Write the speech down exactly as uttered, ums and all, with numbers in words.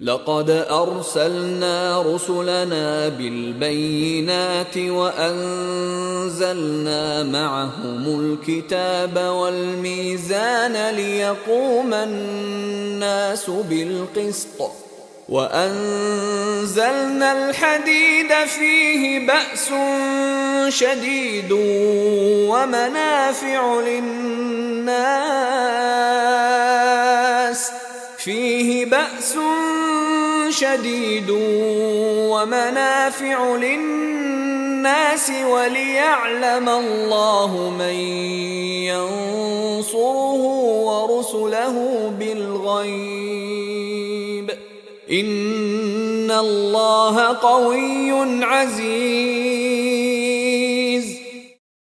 لقد أرسلنا رسلنا بالبينات وأنزلنا معهم الكتاب والميزان ليقوم الناس بالقسط وأنزلنا الحديد فيه بأس شديد ومنافع للناس فيه بأس شديد ومنافع للناس وليعلم الله من ينصره ورسله بالغيب إن الله قوي عزيز.